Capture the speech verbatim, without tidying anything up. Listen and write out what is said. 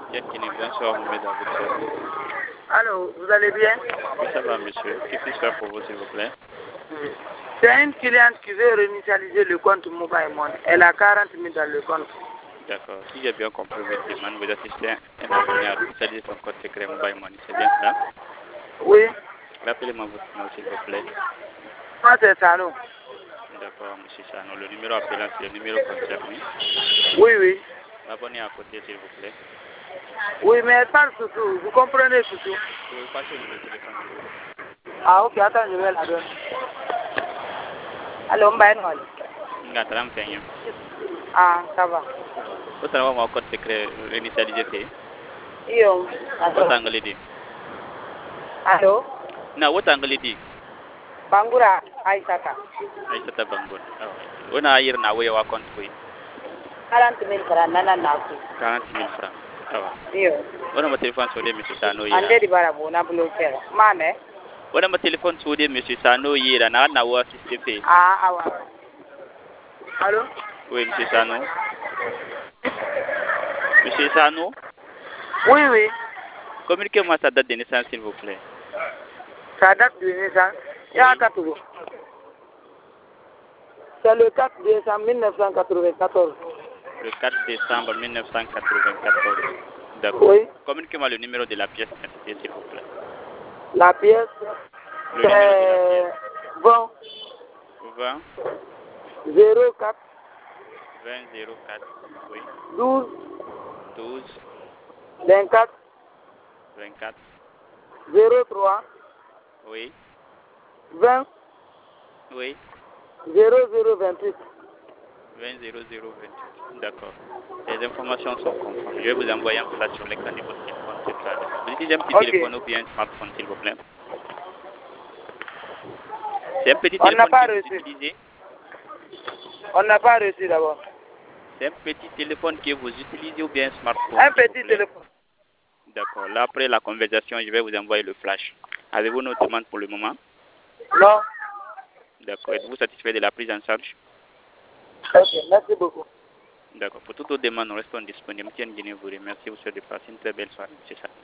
Yakini, bonsoir, Mohamed, à votre service. Allô, vous allez bien? Oui, ça va, monsieur. Que puis-je faire pour vous, s'il vous plaît? C'est une cliente qui veut réinitialiser le compte Mobile Money. Elle a quarante mille dans le compte. D'accord. Si j'ai bien compris votre demande, vous assistez un abonné à réinitialiser son compte secret Mobile Money. C'est bien cela? Oui. Rappelez-moi votre nom, s'il vous plaît. Moi, c'est Sano. D'accord, monsieur Sano. Le numéro appelant, c'est le numéro concerné. Oui, oui. Abonnez à côté, s'il vous plaît. Oui, mais elle parle surtout. Vous comprenez surtout? Oui, passez le numéro de téléphone, s'il vous plaît. Ah, ok. Attends, je vais la donner. Allô, Mbaye Noël. Ngataram Fenyem. Ah, ça va. Vous savez mon compte secret réinitialisé, c'est? Yo. What angle dit? Allô? Non, what angle dit? Bangura Aïsata. Aïsata Bangour. Ah oui. On a hier na wa compte oui. quarante mille francs, nana naku. quarante mille francs. Ah ouais. Yo. On a mon téléphone sur monsieur Sano hier. Ande di bara bona bloquer. Mane? On a mon téléphone sur monsieur Sano hier na na wa assisté. Ah, ah ouais. Allô? Oui, monsieur Sano. Monsieur Sano? Oui, oui. Communiquez-moi sa date de naissance, s'il vous plaît. Sa date de naissance? Il y a quatre jours. C'est le quatre décembre mille neuf cent quatre-vingt-quatorze. Le quatre décembre mille neuf cent quatre-vingt-quatorze. D'accord. Oui. Communiquez-moi le numéro de la pièce d'identité, s'il vous plaît. La pièce, c'est vingt. vingt. zéro quatre. vingt zéro quatre. Oui. douze. douze. vingt-quatre. vingt-quatre. zéro trois. Oui. vingt. Oui. zéro zéro vingt-huit. vingt zéro zéro vingt-huit. D'accord. Les informations sont conformes. Je vais vous envoyer un flash sur l'écran de votre téléphone tout à l'heure. Vous utilisez un petit Okay. téléphone ou bien un smartphone, s'il vous plaît? C'est un petit On téléphone n'a pas que vous reçu. utilisez? On n'a pas reçu d'abord. C'est un petit téléphone que vous utilisez ou bien un smartphone? Un petit téléphone. D'accord. Là, après la conversation, je vais vous envoyer le flash. Avez-vous une autre demande pour le moment? Non. D'accord. Êtes-vous satisfait de la prise en charge? Ok, merci beaucoup. D'accord. Pour toute autre demande, nous restons disponibles. Tiens, je vous remercie. Vous souhaite de passer une très belle soirée. C'est ça.